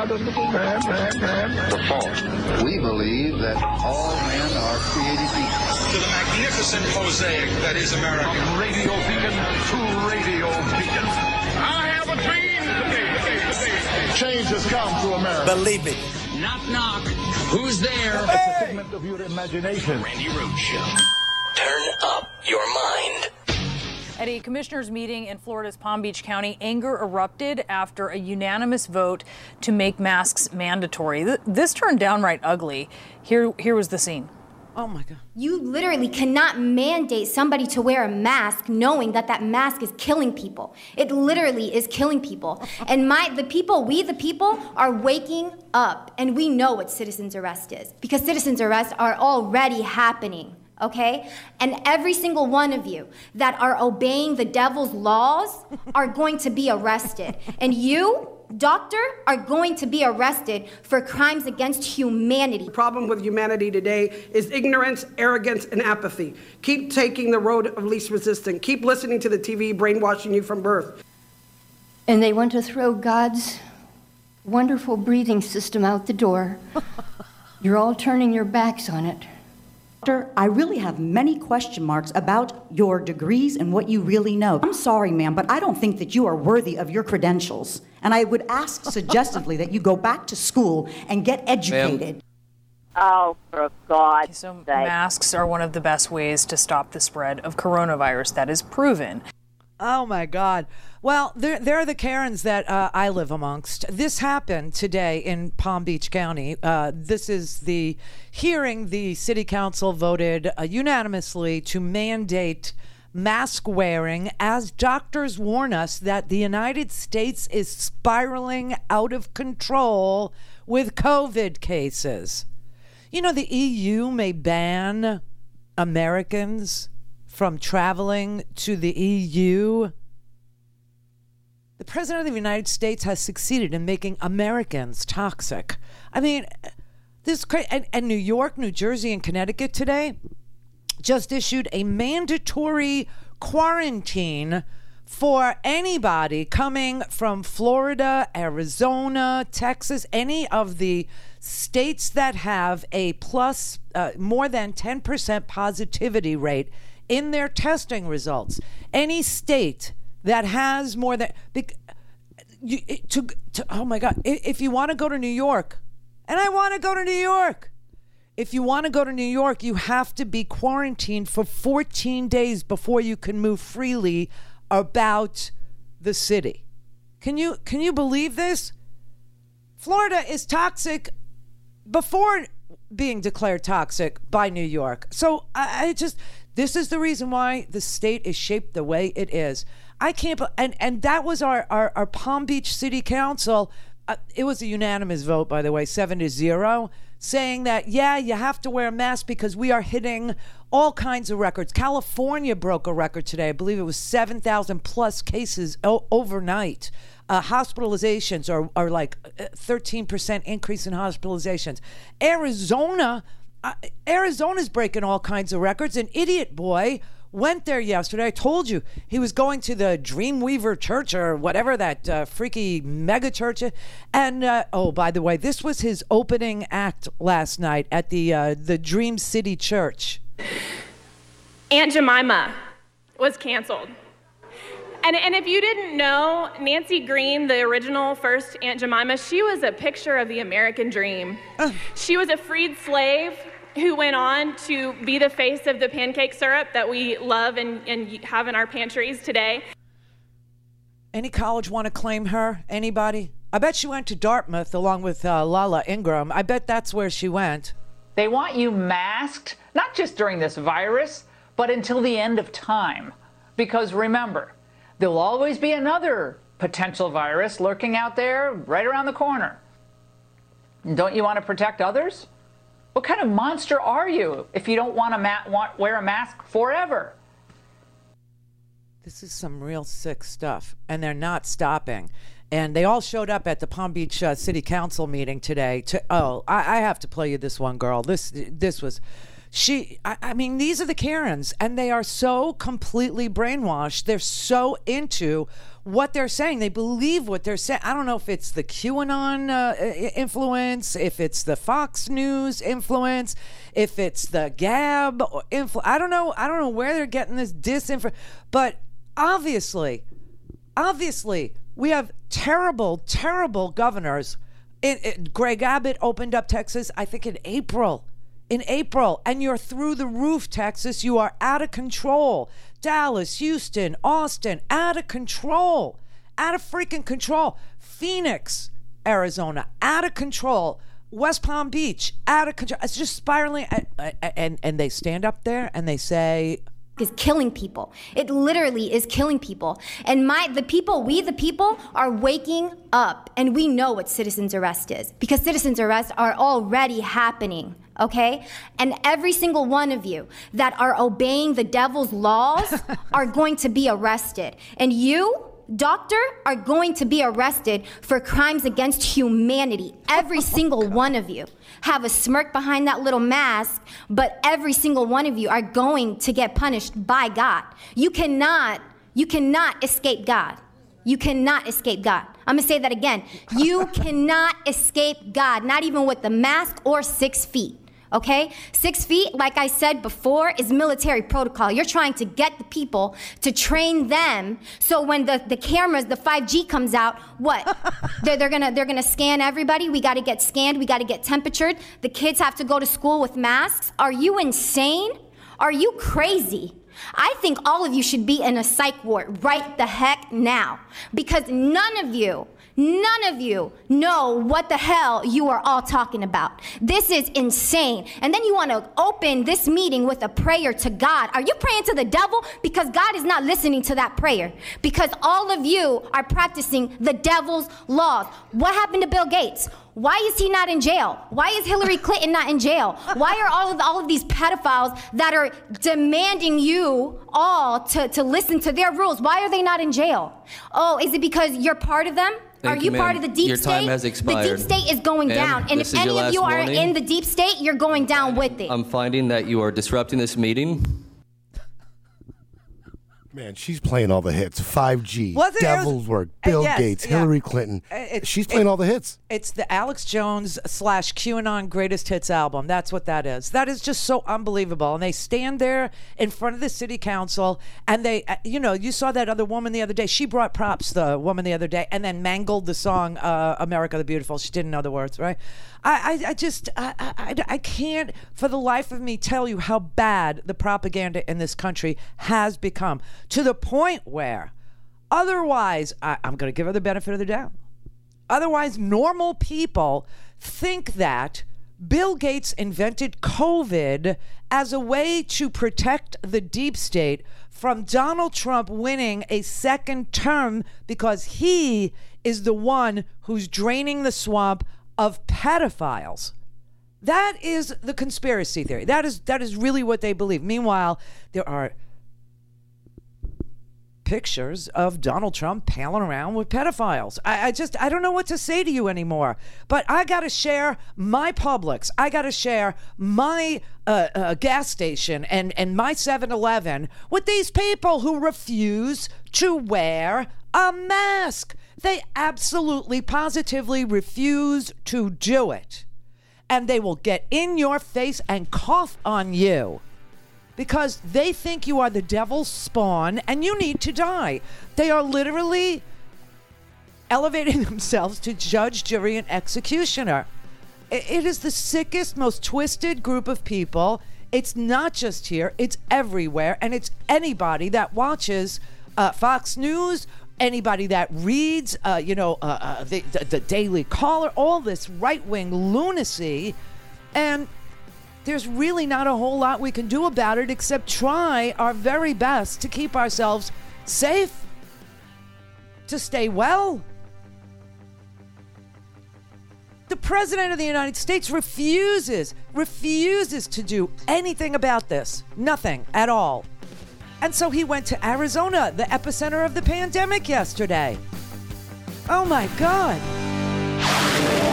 The fault. We believe that all men are created equal. To the magnificent mosaic that is America. From Radio Beacon to Radio Beacon. I have a dream. Change has come to America. Believe it. Knock, knock. Who's there? It's a figment of your imagination. Randy Rhoads Show. Turn up your mind. At a commissioners' meeting in Florida's Palm Beach County, anger erupted after a unanimous vote to make masks mandatory. This turned downright ugly. Here was the scene. Oh my God. You literally cannot mandate somebody to wear a mask knowing that that mask is killing people. It literally is killing people. And we the people are waking up, and we know what citizen's arrest is, because citizen's arrests are already happening. Okay? And every single one of you that are obeying the devil's laws are going to be arrested. And you, doctor, are going to be arrested for crimes against humanity. The problem with humanity today is ignorance, arrogance, and apathy. Keep taking the road of least resistance. Keep listening to the TV brainwashing you from birth. And they want to throw God's wonderful breathing system out the door. You're all turning your backs on it. I really have many question marks about your degrees and what you really know. I'm sorry, ma'am, but I don't think that you are worthy of your credentials. And I would ask suggestively that you go back to school and get educated. Oh, for God's sake. Masks are one of the best ways to stop the spread of coronavirus. That is proven. Oh, my God. Well, there are the Karens that I live amongst. This happened today in Palm Beach County. This is the hearing. The city council voted unanimously to mandate mask wearing, as doctors warn us that the United States is spiraling out of control with COVID cases. You know, the EU may ban Americans from traveling to the EU. The President of the United States has succeeded in making Americans toxic. I mean, this is crazy. And New York, New Jersey, and Connecticut today just issued a mandatory quarantine for anybody coming from Florida, Arizona, Texas, any of the states that have a plus more than 10% positivity rate in their testing results. Any state that has more than oh my God, if you want to go to New York, and I want to go to New York, if you want to go to New York, you have to be quarantined for 14 days before you can move freely about the city. Can you believe this? Florida is toxic before being declared toxic by New York. So this is the reason why the state is shaped the way it is. I can't, and that was our Palm Beach City Council. It was a unanimous vote, by the way, 7-0, saying that, yeah, you have to wear a mask because we are hitting all kinds of records. California broke a record today. I believe it was 7,000 plus cases overnight. Hospitalizations are like 13% increase in hospitalizations. Arizona's breaking all kinds of records. An idiot boy went there yesterday. I told you he was going to the Dreamweaver Church or whatever that freaky mega church. And oh, by the way, this was his opening act last night at the Dream City Church. Aunt Jemima was canceled. And if you didn't know, Nancy Green, the original first Aunt Jemima, she was a picture of the American dream. She was a freed slave who went on to be the face of the pancake syrup that we love and have in our pantries today. Any college want to claim her? Anybody? I bet she went to Dartmouth along with Lala Ingram. I bet that's where she went. They want you masked, not just during this virus, but until the end of time. Because remember, there'll always be another potential virus lurking out there right around the corner. Don't you want to protect others? What kind of monster are you if you don't want to wear a mask forever? This is some real sick stuff, and they're not stopping. And they all showed up at the Palm Beach City Council meeting today. I have to play you this one, girl. This was... I mean, these are the Karens, and they are so completely brainwashed. They're so into what they're saying. They believe what they're saying. I don't know if it's the QAnon influence, if it's the Fox News influence, if it's the Gab I don't know where they're getting this disinfo. But obviously, we have terrible governors. Greg Abbott opened up Texas, I think, in April, and you're through the roof, Texas. You are out of control. Dallas, Houston, Austin, out of control. Out of freaking control. Phoenix, Arizona, out of control. West Palm Beach, out of control. It's just spiraling. And they stand up there and they say, is killing people. It literally is killing people. And we the people are waking up, and we know what citizen's arrest is, because citizen's arrests are already happening, okay? And every single one of you that are obeying the devil's laws are going to be arrested. And you, doctor, are going to be arrested for crimes against humanity. Every single one of you have a smirk behind that little mask, but every single one of you are going to get punished by God. You cannot escape God. You cannot escape God. I'm gonna say that again. You cannot escape God, not even with the mask or 6 feet. Okay? 6 feet, like I said before, is military protocol. You're trying to get the people to train them, so when the cameras, the 5G comes out, what? they're gonna scan everybody. We gotta get scanned, we gotta get temperatured. The kids have to go to school with masks. Are you insane? Are you crazy? I think all of you should be in a psych ward right the heck now, because none of you know what the hell you are all talking about. This is insane. And then you want to open this meeting with a prayer to God. Are you praying to the devil? Because God is not listening to that prayer. Because all of you are practicing the devil's laws. What happened to Bill Gates? Why is he not in jail? Why is Hillary Clinton not in jail? Why are all of these pedophiles that are demanding you all to listen to their rules, why are they not in jail? Oh, is it because you're part of them? Are you part of the deep state? Your time has expired. The deep state is going down. And if any of you are in the deep state, you're going down with it. I'm finding that you are disrupting this meeting. Man, she's playing all the hits. 5G, Devil's Work, Bill Gates, Hillary Clinton. She's playing all the hits. It's the Alex Jones / QAnon Greatest Hits album. That's what that is. That is just so unbelievable. And they stand there in front of the city council, and they, you saw that other woman the other day. She brought props, the woman the other day, and then mangled the song America the Beautiful. She didn't know the words, right? I can't for the life of me tell you how bad the propaganda in this country has become, to the point where otherwise, I'm going to give her the benefit of the doubt, otherwise normal people think that Bill Gates invented COVID as a way to protect the deep state from Donald Trump winning a second term, because he is the one who's draining the swamp of pedophiles. That is the conspiracy theory. That is really what they believe. Meanwhile, there are pictures of Donald Trump palling around with pedophiles. I don't know what to say to you anymore. But I got to share my Publix. I got to share my gas station and my 7-Eleven with these people who refuse to wear a mask. They absolutely, positively refuse to do it. And they will get in your face and cough on you because they think you are the devil's spawn and you need to die. They are literally elevating themselves to judge, jury, and executioner. It is the sickest, most twisted group of people. It's not just here, it's everywhere. And it's anybody that watches Fox News, anybody that reads, the Daily Caller, all this right-wing lunacy. And there's really not a whole lot we can do about it except try our very best to keep ourselves safe, to stay well. The President of the United States refuses to do anything about this. Nothing at all. And so he went to Arizona, the epicenter of the pandemic, yesterday. Oh my God.